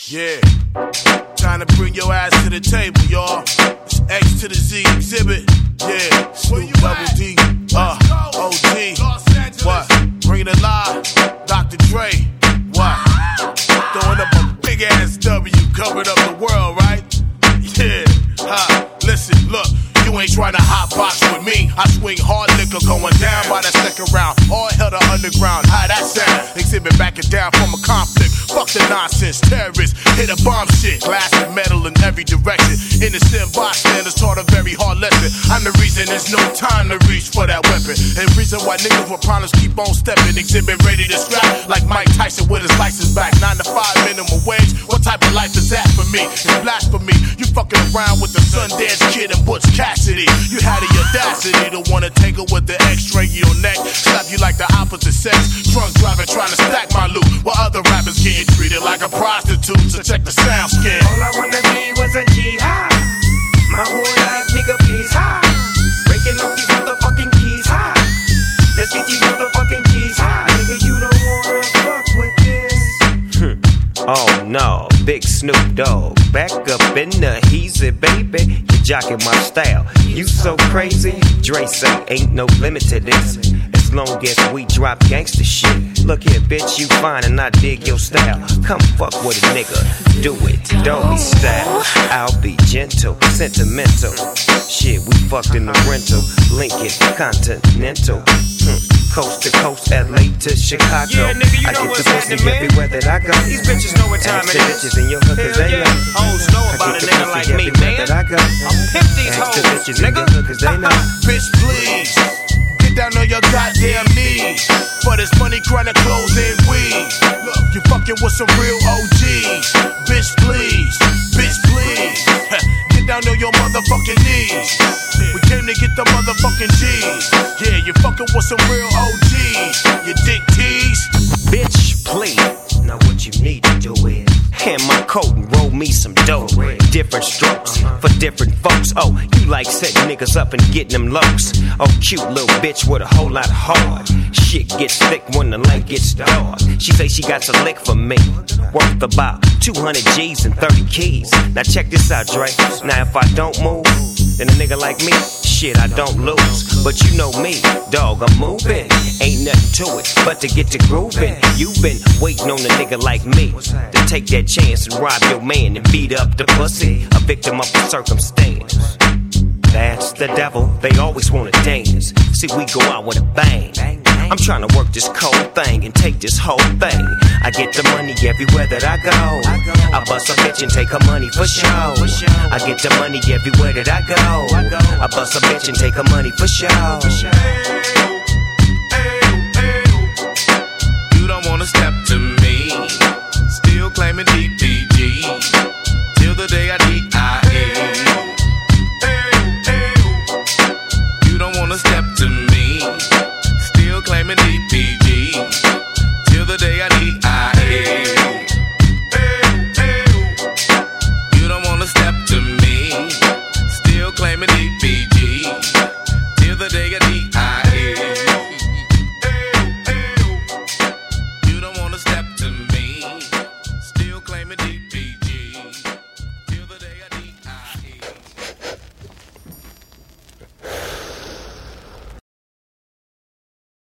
Yeah, time to bring your ass to the table, y'all. It's X to the Z exhibit. Yeah, Snoop Double D, OG. What? Bring it alive, Dr. Dre. What? Throwing up a big ass W, covered up the world, right? Yeah, listen, look. You ain't trying to hotbox with me. I swing hard liquor going down by the second round. All hell to underground. How that sound? Exhibit backing down from a conflict. Fuck the nonsense. Terrorists hit a bomb shit. Glass and metal in every direction. Innocent bystanders taught a very hard lesson. I'm the reason there's no time to reach for that weapon. And reason why niggas with problems keep on stepping. Exhibit ready to scrap like Mike Tyson with his license back. 9 to 5 minimum wage. What type of life is that for me? It's blasphemy. You fucking around with the Sundance Kid and Butch Cassidy. You had the audacity to wanna take her with the X-ray in your neck. Slap you like the opposite sex. Drunk driving trying to stack my loot, while other rappers getting treated like a prostitute. So check the sound skin. All I wanna be was a G-high. My whole life, nigga, please high. Breaking up these motherfucking keys high. Let's get these motherfucking keys high. Nigga, you don't wanna fuck with this. Oh no, Big Snoop Dogg, back up in the heezy, baby. You jocking my style, you so crazy. Dre say ain't no limit to this, as long as we drop gangsta shit. Look here, bitch, you fine and I dig your style. Come fuck with a nigga, do it, don't be style. I'll be gentle, sentimental. Shit, we fucked in the rental, Lincoln Continental. Coast to coast, LA to Chicago. Yeah, nigga, you I know get what's the pussy happening, man. everywhere that I go. These bitches know what time Ask it the is. bitches in your hood, cause they know. Hoes know about a nigga like me, man. That I go. I'm pimp these Ask the hoes, bitches in your nigga. hood, cause they know. Bitch, please. Get down on your goddamn knees. For this money, chronic clothes and weed. You fucking with some real OGs. Bitch, please. Bitch, please. Get down on your motherfucking knees. We came to get the motherfucking G's. Yeah, you fucking with some real OGs. You dick tease. Bitch, please. Now what you need to do is hand my coat and roll me some dough. Different strokes for different folks. Oh, you like setting niggas up and getting them lows. Oh, cute little bitch with a whole lot of heart. Shit gets thick when the light gets dark. She say she got a lick for me, worth about 200 G's and 30 keys. Now check this out, Dre. Now if I don't move, then a nigga like me, shit, I don't lose. But you know me, dog, I'm moving. Ain't nothing to it but to get to grooving. You've been waiting on a nigga like me to take that chance and rob your man and beat up the pussy, a victim of the circumstance. That's the devil, they always wanna dance. See, we go out with a bang. I'm trying to work this cold thing and take this whole thing. I get the money everywhere that I go. I bust a bitch and take her money for show. I get the money everywhere that I go. I bust a bitch and take her money for show.